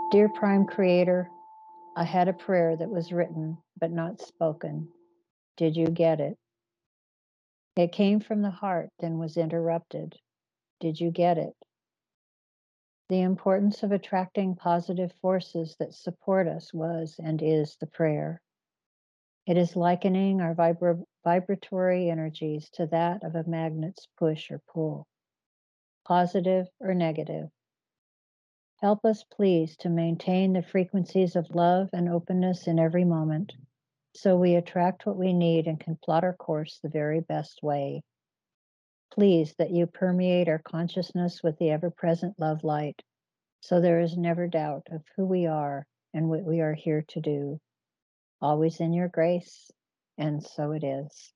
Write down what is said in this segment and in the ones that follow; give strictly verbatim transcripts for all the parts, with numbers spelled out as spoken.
Dear Prime Creator, I had a prayer that was written but not spoken. Did you get it? It came from the heart, then was interrupted. Did you get it? The importance of attracting positive forces that support us was and is the prayer. It is likening our vibra- vibratory energies to that of a magnet's push or pull, positive or negative. Help us, please, to maintain the frequencies of love and openness in every moment, so we attract what we need and can plot our course the very best way. Please, that you permeate our consciousness with the ever-present love light, so there is never doubt of who we are and what we are here to do. Always in your grace, and so it is.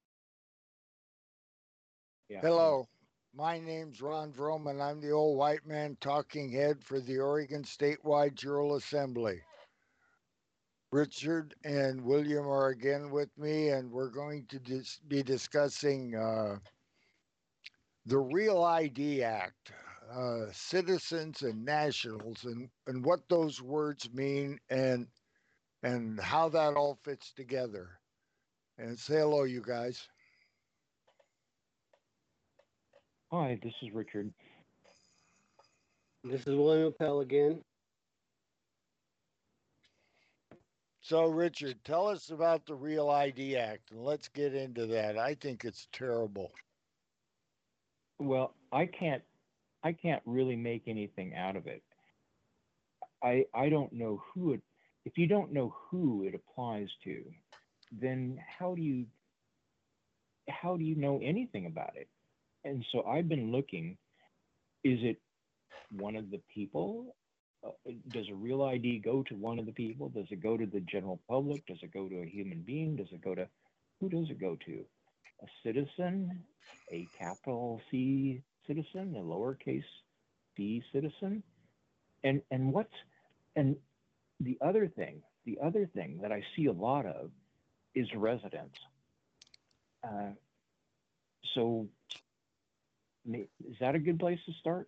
Yeah. Hello, my name's Ron Vroman. I'm the old white man talking head for the Oregon Statewide General Assembly. Richard and William are again with me, and we're going to dis- be discussing uh, the Real I D Act, uh, citizens and nationals, and, and what those words mean, and and how that all fits together. And say hello, you guys. Hi, this is Richard. This is William Appel again. So, Richard, tell us about the Real I D Act, and let's get into that. I think it's terrible. Well, I can't I can't really make anything out of it. I I don't know who it if you don't know who it applies to, then how do you how do you know anything about it? And so I've been looking, is it one of the people? Uh, does a real I D go to one of the people? Does it go to the general public? Does it go to a human being? Does it go to who does it go to? A citizen, a capital C citizen, a lowercase c citizen? And and what's and the other thing, the other thing that I see a lot of is residents. Uh, so is that a good place to start?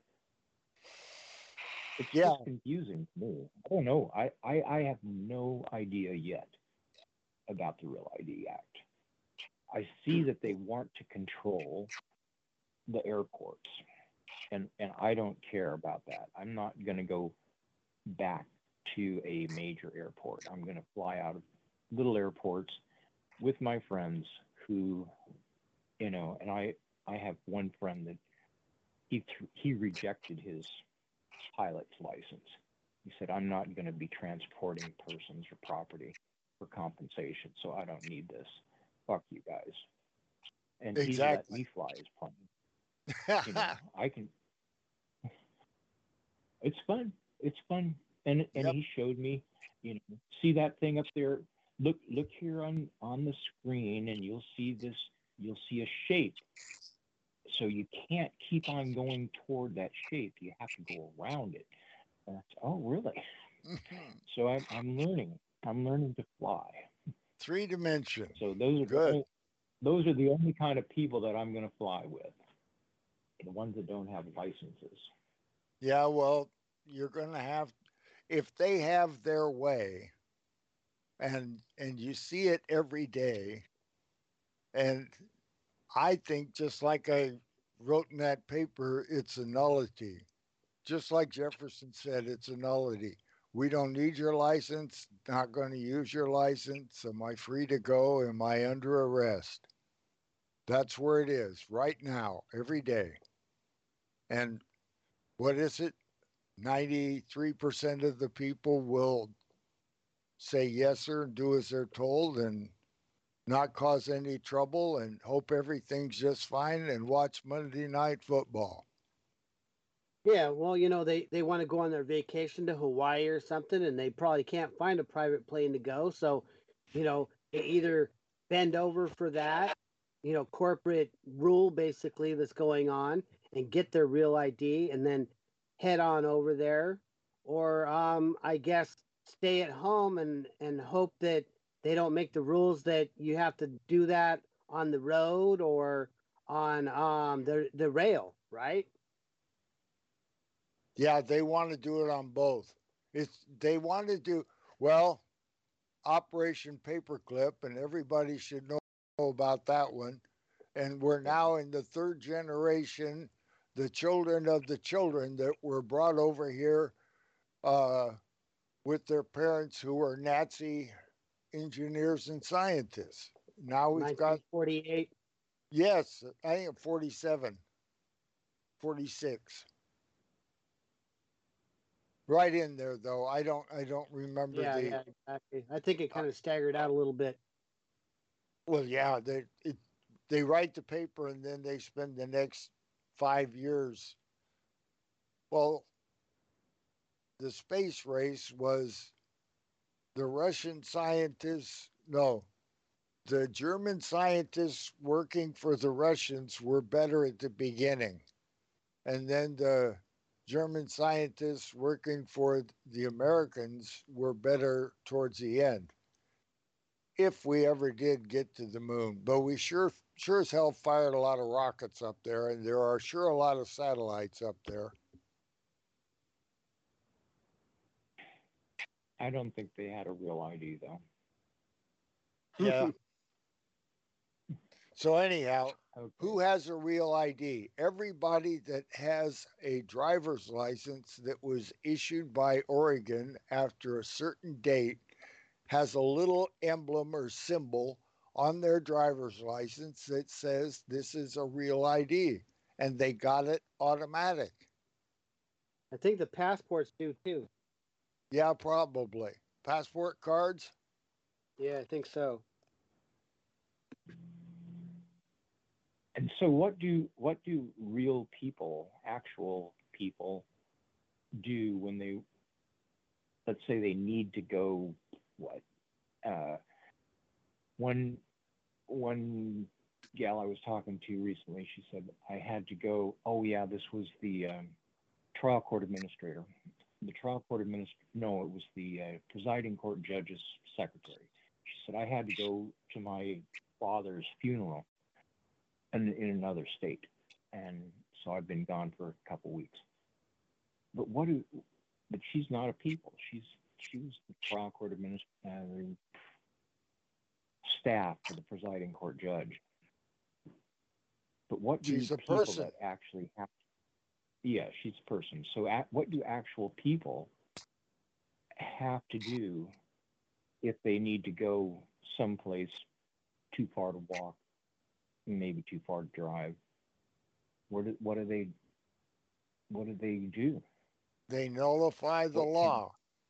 It's Yeah. just confusing to me. I don't know. I, I, I have no idea yet about the Real I D Act. I see that they want to control the airports, and, and I don't care about that. I'm not going to go back to a major airport. I'm going to fly out of little airports with my friends who, you know, and I, I have one friend that he, th- he rejected his pilot's license. He said, I'm not going to be transporting persons or property for compensation, so I don't need this. Fuck you guys. And Exactly. he let me fly his plane. You know, I can. It's fun. It's fun. And and Yep. he showed me, you know, see that thing up there? Look look here on on the screen, and you'll see this. You'll see a shape. So you can't keep on going toward that shape. You have to go around it. And that's, oh, really? So I'm, I'm learning. I'm learning to fly. Three dimension. So those are Good. the, those are the only kind of people that I'm going to fly with. The ones that don't have licenses. Yeah, well, you're going to have, if they have their way, and and you see it every day, and I think just like I wrote in that paper, it's a nullity. Just like Jefferson said, it's a nullity. We don't need your license, not going to use your license. Am I free to go? Am I under arrest? That's where it is right now, every day. And what is it? ninety-three percent of the people will say yes, sir, and do as they're told and not cause any trouble and hope everything's just fine and watch Monday Night Football. Yeah, well, you know, they, they want to go on their vacation to Hawaii or something, and they probably can't find a private plane to go. So, you know, they either bend over for that, you know, corporate rule basically that's going on and get their real I D and then head on over there. Or um, I guess stay at home and, and hope that they don't make the rules that you have to do that on the road or on um, the, the rail, right? Yeah, they want to do it on both. It's they want to do well. Operation Paperclip, and everybody should know about that one. And we're Yeah. now in the third generation, the children of the children that were brought over here uh, with their parents who were Nazi engineers and scientists. Now we've got, nineteen forty-eight. yes, I think forty-seven, forty-six. Right in there though. I don't I don't remember Yeah, the yeah, exactly. I think it uh, kind of staggered out a little bit. well yeah, they it, they write the paper and then they spend the next five years. Well, the space race was the Russian scientists, no, the German scientists working for the Russians were better at the beginning. And then the German scientists working for the Americans were better towards the end. If we ever did get to the moon, but we sure sure as hell fired a lot of rockets up there, and there are sure a lot of satellites up there. I don't think they had a real I D though. Yeah. So anyhow, Okay. who has a real I D? Everybody that has a driver's license that was issued by Oregon after a certain date has a little emblem or symbol on their driver's license that says this is a real I D, and they got it automatic. I think the passports do too. Yeah, probably. Passport cards? Yeah, I think so. And so what do what do real people, actual people do when they, let's say they need to go, what uh one one gal I was talking to recently, she said I had to go, oh yeah, this was the um, trial court administrator. The trial court administrator, no, it was the uh, presiding court judge's secretary. She said I had to go to my father's funeral in, in another state, and so I've been gone for a couple weeks. But what do? But she's not a people. She's she was the trial court administrator, staff for the presiding court judge. But what do She's a people person. that actually have? Yeah, she's a person. So at, what do actual people have to do if they need to go someplace too far to walk, maybe too far to drive? What do, what do they what do they do? They nullify the What can, law.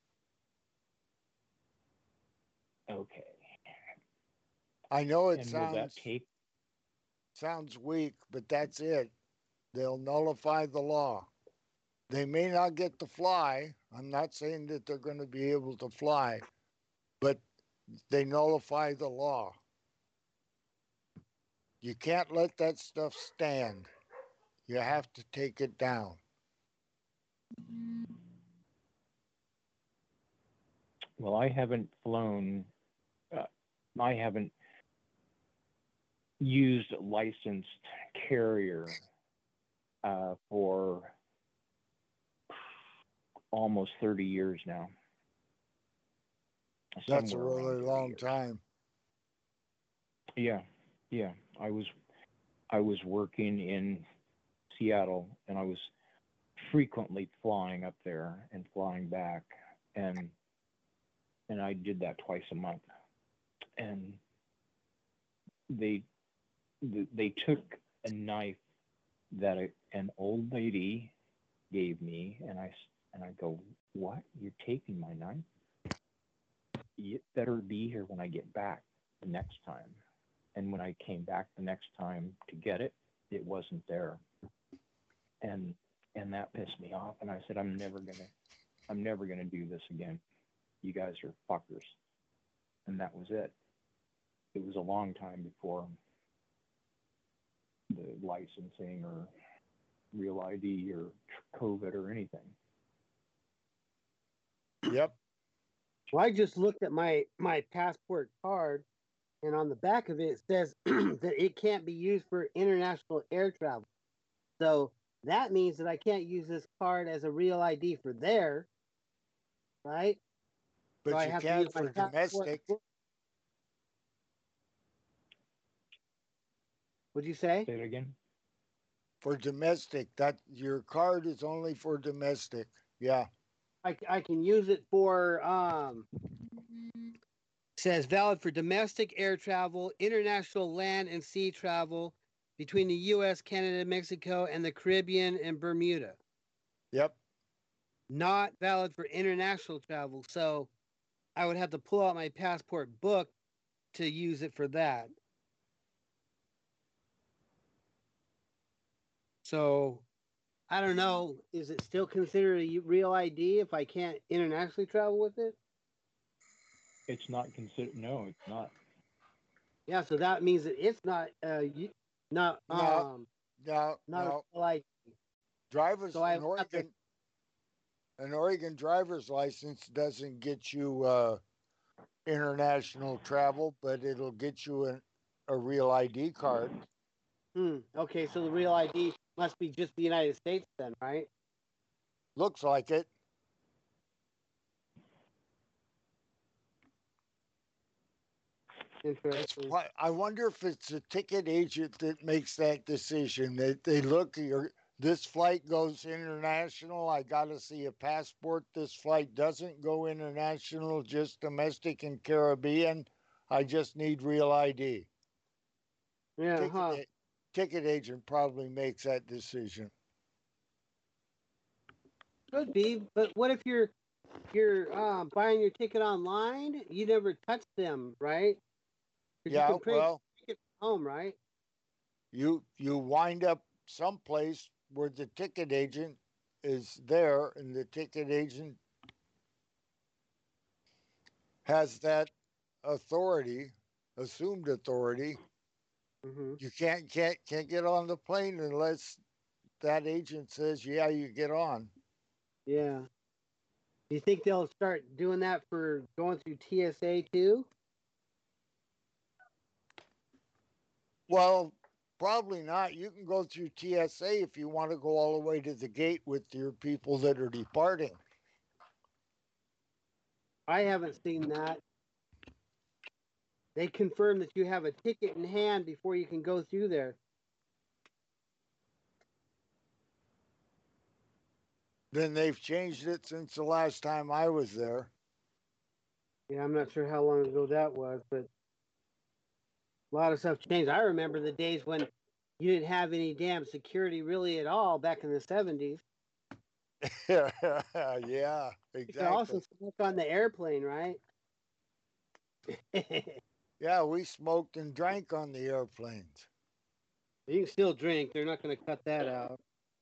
okay. I know it And will that sounds take? sounds weak, but that's it. They'll nullify the law. They may not get to fly. I'm not saying that they're going to be able to fly, but they nullify the law. You can't let that stuff stand. You have to take it down. Well, I haven't flown. Uh, I haven't used a licensed carrier uh, for almost thirty years now. That's a Somewhere around really thirty long years. time. Yeah, yeah. I was I was working in Seattle, and I was frequently flying up there and flying back, and and I did that twice a month. And they they took a knife that a, an old lady gave me, and I and I go, what? You're taking my knife? You better be here when I get back the next time. And when I came back the next time to get it, it wasn't there. And and that pissed me off. And I said, I'm never gonna I'm never gonna do this again. You guys are fuckers. And that was it. It was a long time before the licensing or real I D or COVID or anything. Yep. Well, I just looked at my my passport card, and on the back of it, it says that it can't be used for international air travel. So that means that I can't use this card as a real I D for there. right? But so I you have to can use my for passport domestic. book. What'd you say? Say it again. For domestic, that your card is only for domestic. Yeah. I, I can use it for um says valid for domestic air travel, international land and sea travel between the U S, Canada, Mexico, and the Caribbean and Bermuda. Yep. Not valid for international travel. So I would have to pull out my passport book to use it for that. So I don't know. Is it still considered a real I D if I can't internationally travel with it? It's not considered. No, it's not. Yeah, so that means that it's not uh you- not No, um no, not no. a real I D. Drivers So I in have to- Oregon, an Oregon driver's license doesn't get you uh, international travel, but it'll get you an, a real I D card. Hmm. Okay, so the real I D must be just the United States then, right? Looks like it. It's Interesting. why I wonder if it's a ticket agent that makes that decision. That they look, your this flight goes international. I got to see a passport. This flight doesn't go international, just domestic and Caribbean. I just need real I D. Yeah, Ticket, huh? a- ticket agent probably makes that decision. Could be, but what if you're you're uh, buying your ticket online? You never touch them, right? 'Cause you Yeah, can print well, your ticket at home, right? you you wind up someplace where the ticket agent is there, and the ticket agent has that authority, assumed authority. Mm-hmm. You can't can't can't get on the plane unless that agent says, "Yeah, you get on." Yeah. Do you think they'll start doing that for going through T S A too? Well, probably not. You can go through T S A if you want to go all the way to the gate with your people that are departing. I haven't seen that. They confirm that you have a ticket in hand before you can go through there. Then they've changed it since the last time I was there. Yeah, I'm not sure how long ago that was, but a lot of stuff changed. I remember the days when you didn't have any damn security really at all back in the seventies. Yeah, You could also exactly. smoke on the airplane, right? Yeah, we smoked and drank on the airplanes. You can still drink. They're not going to cut that out.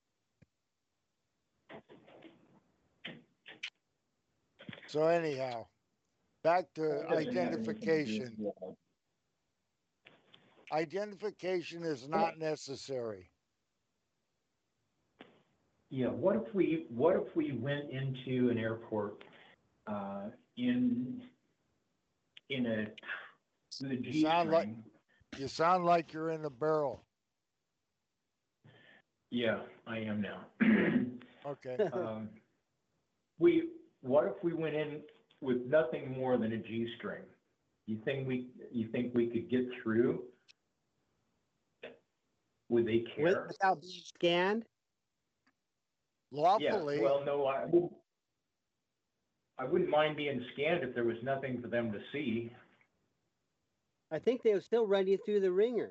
So anyhow, back to identification. Identification is not necessary. Yeah, what if we, what if we went into an airport, uh, in, in a, with a You G sound like string? you sound like you're in a barrel. Yeah, I am now. Okay. Um, we, what if we went in with nothing more than a G string? You think we, you think we could get through? Would they With, care? without being scanned? Yeah, Lawfully, well, no, I, wouldn't- I wouldn't mind being scanned if there was nothing for them to see. I think they would still run you through the ringer.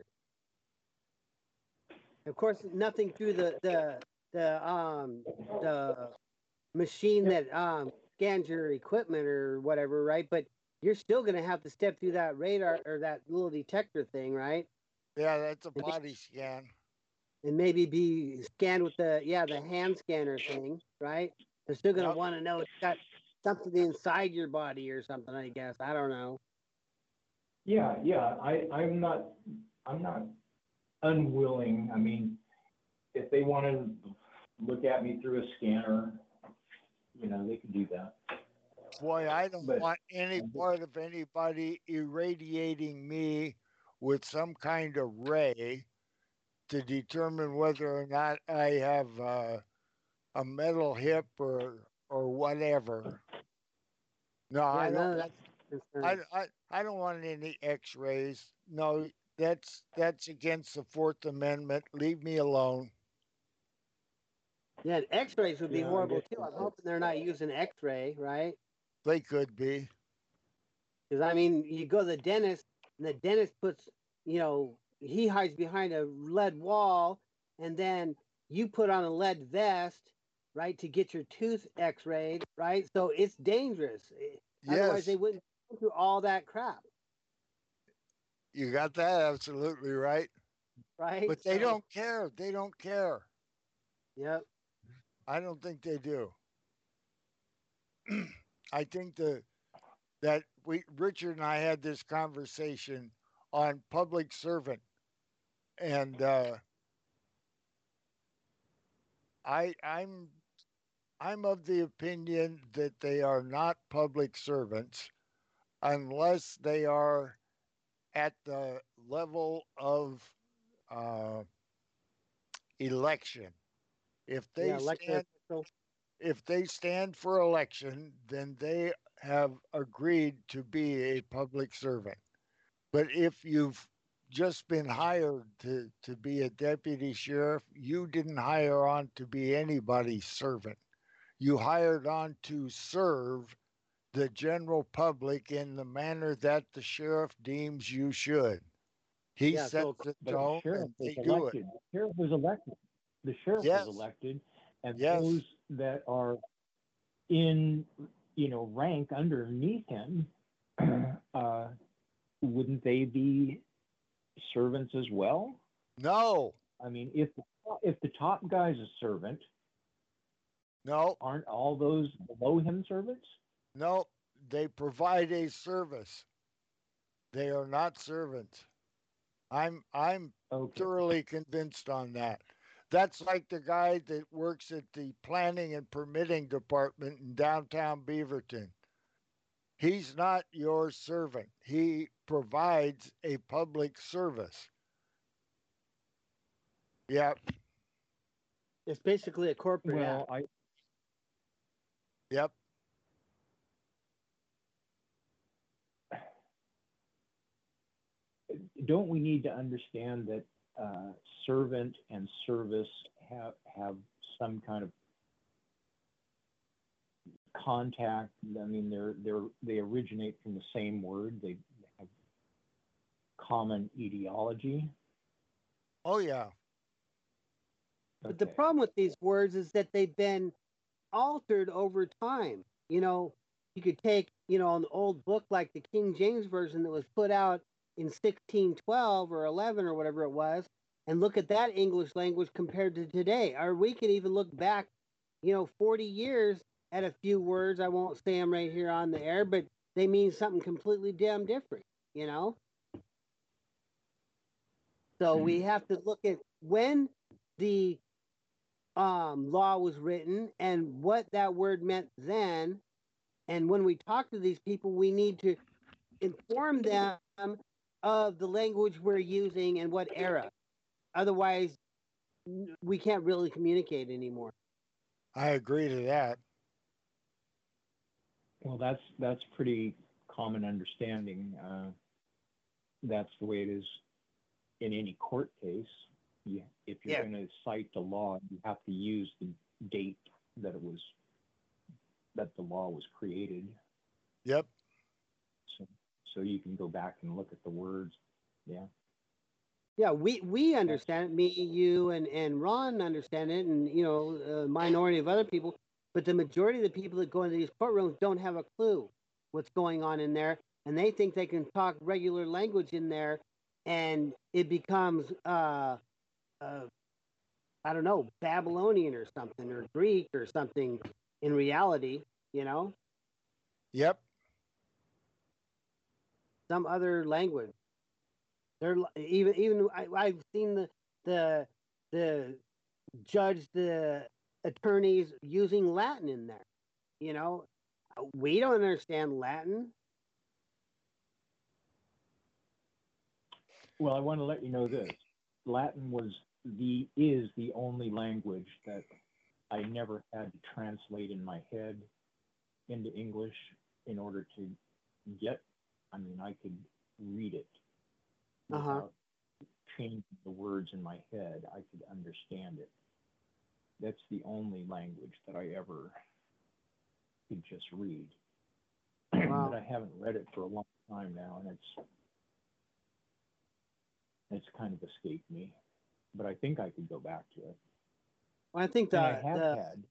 Of course, nothing through the the the um the machine that um scans your equipment or whatever, right? But you're still going to have to step through that radar or that little detector thing, right? yeah, that's a And, body scan. and maybe be scanned with the yeah the hand scanner thing, right? They're still going to Yep. want to know it's got something inside your body or something. I guess I don't know. Yeah, yeah, I, I'm not, I'm not unwilling. I mean, if they want to look at me through a scanner, you know, they can do that. Boy, I don't But want any part of anybody irradiating me with some kind of ray to determine whether or not I have uh, a metal hip or or whatever. No, Yeah, I none don't. of that's I, concerned. I, I don't want any X-rays. No, that's that's against the Fourth Amendment. Leave me alone. Yeah, and X-rays would be Yeah, I horrible guess too. that's I'm it. hoping they're not using X-ray, right? They could be. Because I mean, you go to the dentist, and the dentist puts, you know, he hides behind a lead wall, and then you put on a lead vest, right, to get your tooth X-rayed, right? So it's dangerous. Eh, Otherwise, they Yes, wouldn't go through all that crap, you got that absolutely right. right? But they So, don't care. They don't care. yep, I don't think they do. I think the that we Richard and I had this conversation on public servant, and uh, I I'm I'm of the opinion that they are not public servants unless they are at the level of uh, election. If yeah, they elected stand official. if they stand for election, then they have agreed to be a public servant. But if you've just been hired to, to be a deputy sheriff, you didn't hire on to be anybody's servant. You hired on to serve the general public in the manner that the sheriff deems you should. He Yeah, sets so the But the tone sheriff and was they do it. elected. The sheriff was elected. The sheriff was Yes, elected, and yes. those that are in, you know, rank underneath him, uh, wouldn't they be servants as well? No, I mean, if if the top guy's a servant, no, aren't all those below him servants? no. They provide a service. They are not servants. I'm I'm Okay. thoroughly convinced on that. That's like the guy that works at the planning and permitting department in downtown Beaverton. He's not your servant. He provides a public service. Yep, it's basically a corporate Well, act. I yep. don't we need to understand that uh, servant and service have have some kind of contact. I mean, they're they're they originate from the same word. They have common etiology. Oh yeah. But the Okay. problem with these words is that they've been altered over time. You know, you could take, you know, an old book like the King James Version that was put out in sixteen twelve or eleven or whatever it was, and look at that English language compared to today. Or we could even look back, you know, forty years at a few words. I won't say them right here on the air, but they mean something completely damn different, you know? So we have to look at when the um, law was written and what that word meant then. And when we talk to these people, we need to inform them of the language we're using and what era. Otherwise, we can't really communicate anymore. I agree to that. Well, that's that's pretty common understanding. Uh, that's the way it is in any court case. You, if you're Yeah. going to cite the law, you have to use the date that it was that the law was created. Yep. So, so you can go back and look at the words. Yeah. Yeah, we we understand it. Me, you, and and Ron understand it, and you know, a minority of other people. But the majority of the people that go into these courtrooms don't have a clue what's going on in there, and they think they can talk regular language in there, and it becomes, uh, uh, I don't know, Babylonian or something, or Greek or something. In reality, you know, Yep. some other language. They're even even I, I've seen the the the judge the attorneys using Latin in there. You know, we don't understand Latin. Well, I want to let you know this. Latin was the is the only language that I never had to translate in my head into English. in order to get, I mean, I could read it Uh huh. without changing the words in my head. I could understand it. That's the only language that I ever could just read. Wow. But I haven't read it for a long time now, and it's it's kind of escaped me. But I think I could go back to it. Well, I think And I the have the had.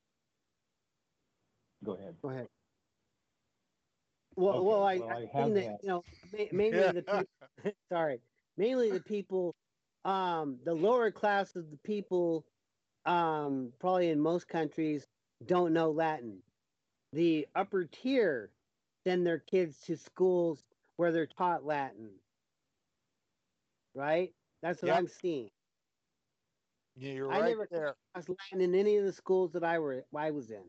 Go ahead. go ahead. Well, Okay. well, I, Well, I I think have that had. you know ma- mainly the people. Sorry, mainly the people. Um, the lower class of the people, um, probably in most countries, don't know Latin. The upper tier send their kids to schools where they're taught Latin. Right? That's what Yep, I'm seeing. you're I right never came there. across Latin in any of the schools that I were I was in.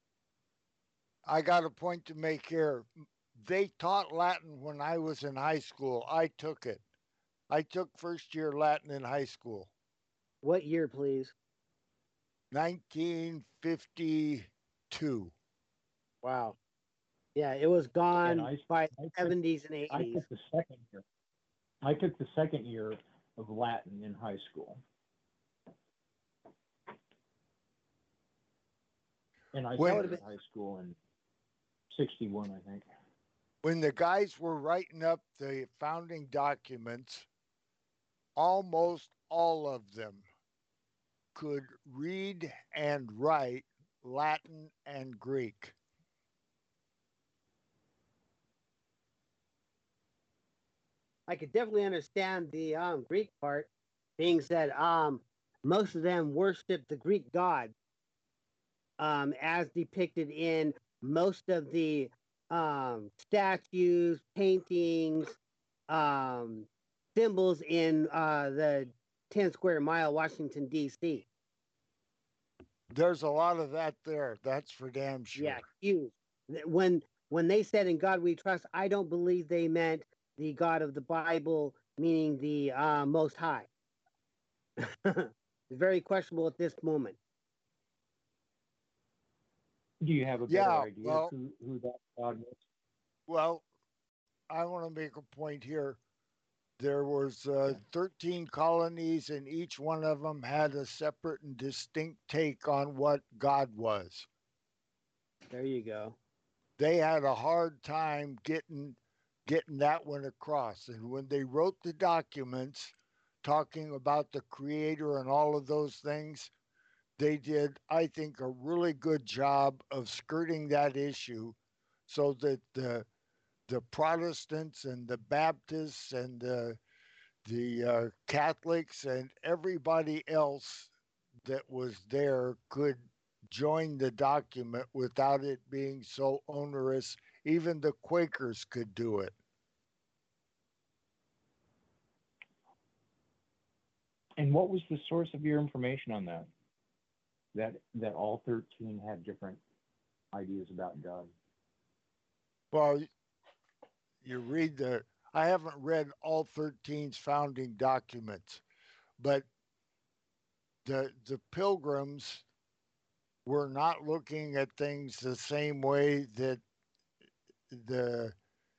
I got a point to make here. They taught Latin when I was in high school. I took it. I took first year Latin in high school, What year, please? nineteen fifty-two. Wow. Yeah, it was And gone I, by I the took, seventies and I eighties. took the second year. I took the second year of Latin in high school. And I When started high school in sixty-one, I think. when the guys were writing up the founding documents, almost all of them could read and write Latin and Greek. I could definitely understand the um, Greek part, being said um, most of them worship the Greek god, um, as depicted in most of the um, statues, paintings, um, symbols in uh, the ten square mile, Washington, D C. There's a lot of that there. That's for damn Yeah, sure. huge. When when they said "In God We Trust," I don't believe they meant the God of the Bible, meaning the uh, Most High. Very questionable at this moment. Do you have a Yeah, better idea of well, who, who that God was? well, I want to make a point here. There was uh, Okay. thirteen colonies, and each one of them had a separate and distinct take on what God was. There you go. They had a hard time getting getting that one across. And when they wrote the documents talking about the creator and all of those things, they did, I think, a really good job of skirting that issue so that the the Protestants and the Baptists and the the uh, Catholics and everybody else that was there could join the document without it being so onerous. Even the Quakers could do it. And what was the source of your information on that? That that all thirteen had different ideas about God. Well, you read the, I haven't read all thirteen's founding documents, but the the pilgrims were not looking at things the same way that the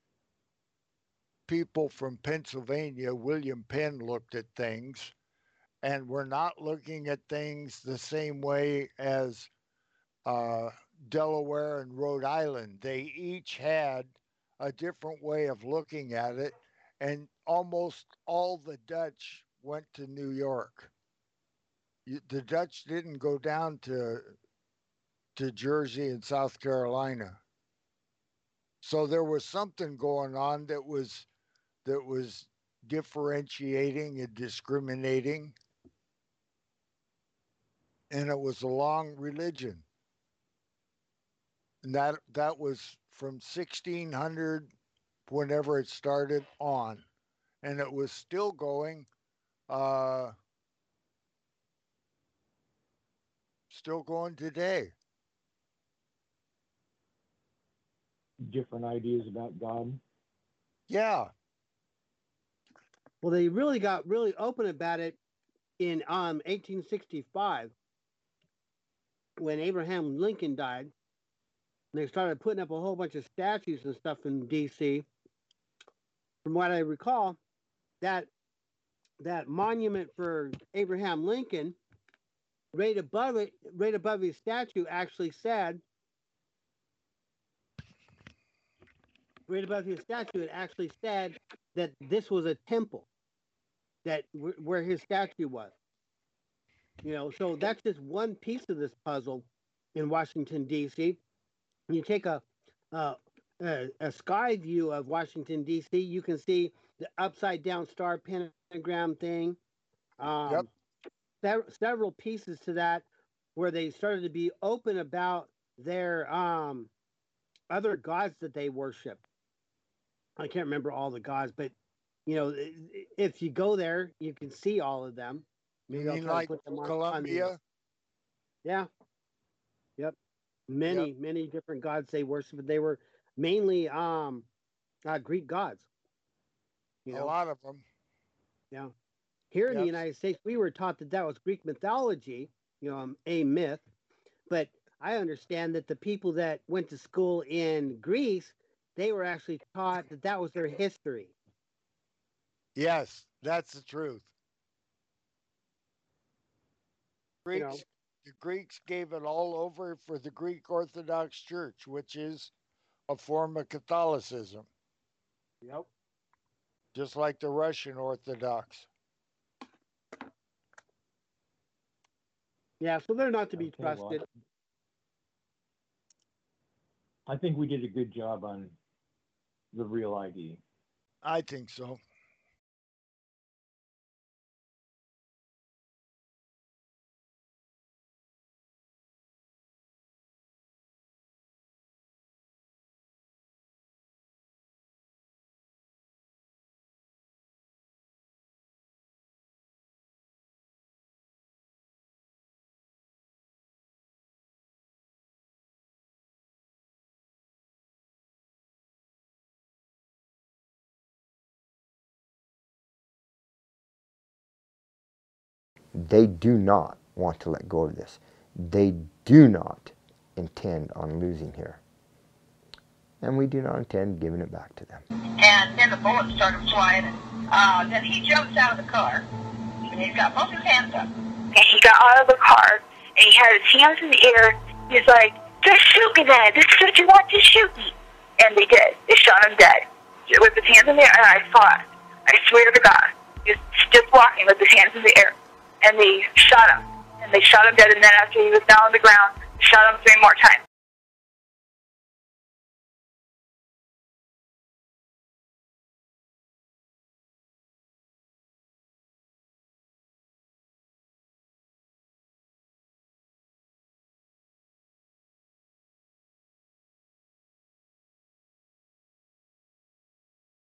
people from Pennsylvania, William Penn, looked at things, and we're not looking at things the same way as uh, Delaware and Rhode Island. They each had a different way of looking at it, and almost all the Dutch went to New York. You- The Dutch didn't go down to to Jersey and South Carolina. So there was something going on that was that was differentiating and discriminating, and it was a long religion. And that that was from sixteen hundred, whenever it started on, and it was still going, uh, still going today. Different ideas about God. Yeah, Well, they really got really open about it in um eighteen sixty-five when Abraham Lincoln died. they started putting up a whole bunch of statues and stuff in D C. From what I recall, that that monument for Abraham Lincoln, right above it, right above his statue, actually said, right above his statue, it actually said that this was a temple, that where his statue was. You know, so that's just one piece of this puzzle in Washington, D C. You take a, a, a, a sky view of Washington, D C, you can see the upside down star pentagram thing. Um, Yep. Sev- several pieces to that where they started to be open about their um, other gods that they worship. I can't remember all the gods, but, you know, if you go there, you can see all of them. Maybe You I'll mean try like to put them on, on Colombia? the, yeah. Yep. Many, yep. many different gods they worship, but they were mainly um, uh, Greek gods. You know? A lot of them. Yeah. Here in Yep. the United States, we were taught that that was Greek mythology, you know, um, a myth. But I understand that the people that went to school in Greece, they were actually taught that that was their history. Yes, that's the truth. Greeks, You know, the Greeks gave it all over for the Greek Orthodox Church, which is a form of Catholicism. Yep. Just like the Russian Orthodox. Yeah, so they're not to be Okay, well, trusted. I think we did a good job on the real I D. I think so. They do not want to let go of this. They do not intend on losing here. And we do not intend giving it back to them. And then the bullets started flying. And, uh, then he jumps out of the car. And he's got both his hands up. And he got out of the car, and he had his hands in the air. He's like, just shoot me then. This is what you want, just shoot me. And they did. They shot him dead. With his hands in the air, and I saw it. I swear to God. He was just walking with his hands in the air. And they shot him. And they shot him dead, and then after he was down on the ground, they shot him three more times.